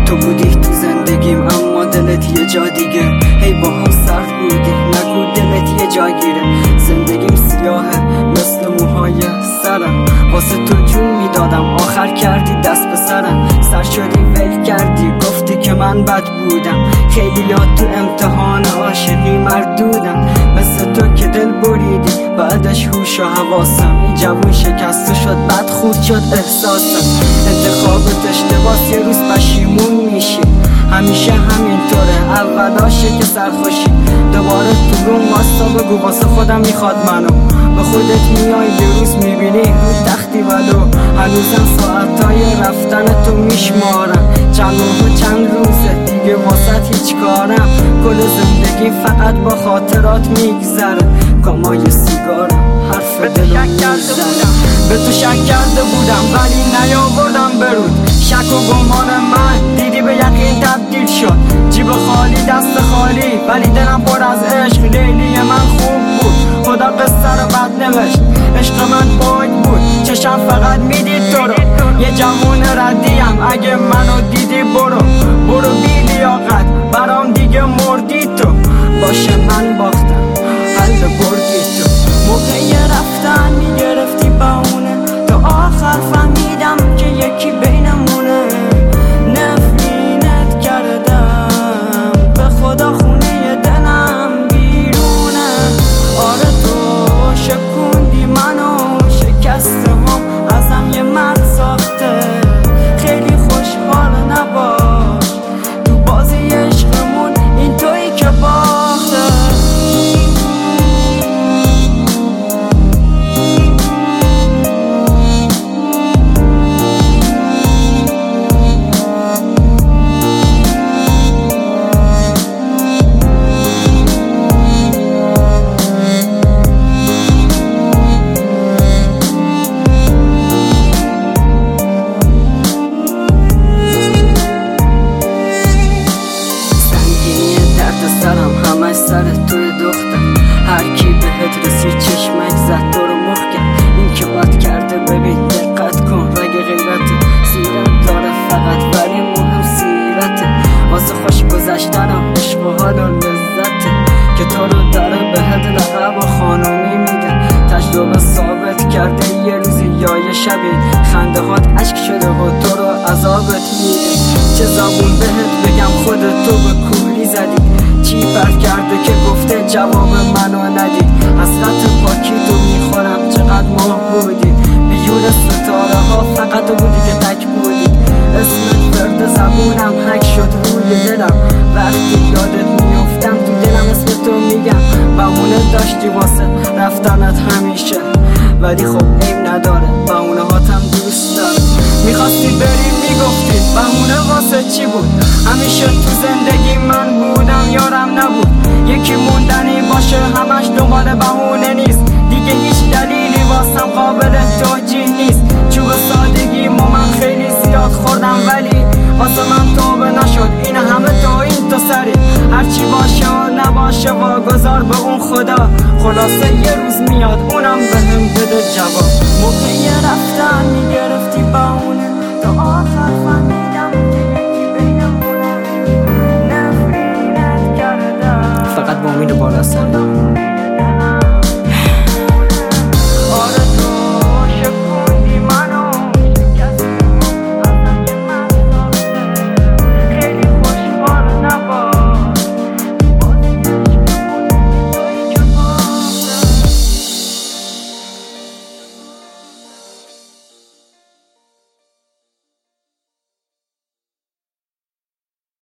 تو بودی تو زندگیم اما دلت یه جا دیگه. هی با هم سرد بودی نگو دلت یه جا گیره. زندگیم سیاهه مثل موهای سرم، واسه تو جون میدادم آخر کردی دست به سرم. سر شدی ول کردی گفتی که من بد بودم. خیلی یاد تو امتحان عاشقی مردودم، مثل تو که دل بریدی بعدش هوش و حواسم. این جوون شکسته شد بعد خورد شد احساسم. انتخابت اشتباس یه روز پشیمون میشی، همیشه همینطوره اولاشه که سرخوشی. دوباره تو روم واسه بگو واسه خودم میخواد منو. به خودت میای یه روز میبینی رو تختی ولو. هنوزم ساعتای رفتن تو میشمارم، چند ماه و چند روزه دیگه واسه هیچ کارم. کل زندگی فقط با خاطرات میگذره، کامای سیگارم حرف دلو میزنم. به تو شک کرده بودم ولی نیاوردم برود. شک و گمان من دیدی به یقین تبدیل شد. جیب خالی دست خالی ولی دلم پر از عشق. لیلی من خوب بود خدا قصه رو بد نوشت. عشق من باگ بود چشم فقط میدید تو رو. یه جوون ردیم اگه منو دیدی برو بی لیاقت برام دیگه مردی تو. باشه من باختم حل بردی تو. موقع رفتن میگرفتی بهونه، تا آخر فهمیدم که یکی بینمونه. نفرینت کردم به خدا خونه دلم بیرونه. آره تو شکوندی منو شکستم ازم یه مرد ساخته. خیلی خوشحال نباش تو بازی عشقمون این تویی که باخته. سر توی دختر هر کی بهت رسید چشمک زد تو رو مخ کرد. این که بد کرده ببین دقت کن رگ غیرته. سیرت داره فقط ولی مهم سیرته. واسه خوش گذشتنم عشق و حال و لذته که تو رو داره بهت لقب و خانومی میده. تجربه ثابت کرده یه روزی یا یه شبی خنده هات عشق شده و تو رو عذابت میده. چه زبون بهت بگم خودت تو به کولی زدی. چی پرد کرده که گفته جواب منو ندید. حسرت پاکی تو میخورم چقدر ماه بودی. بیون ستاره ها فقط تو بودی که تک بودی. اسمت فرد زبونم حک شد روی دلم. وقتی یادت میفتم تو دلم اسم تو میگم. بهونه داشتی واسه رفتنت همیشه ولی خب عیب نداره بهونه هاتم دوست دارم. میخواستی بری میگفتی بهونه واسه چی بود. همیشه تو زندگی من بودم یارم نبود. یکی موندنی باشه همش دنبال بهونه نیست. دیگه هیچ دلیلی واسم قابل توجیه نیست. چوب سادگی من خیلی زیاد خوردم ولی واسه من توبه نشد این همه تا این تو سری. هرچی باشه و نباشه واگذار به اون خدا. خلاصه یه روز میاد اونم بهم بده جواب. موقع رفتن میگرفتی بهونه، تا آخر فهمیدم که یکی بینمونه. نفرینت کردم فقط با امید بالا سر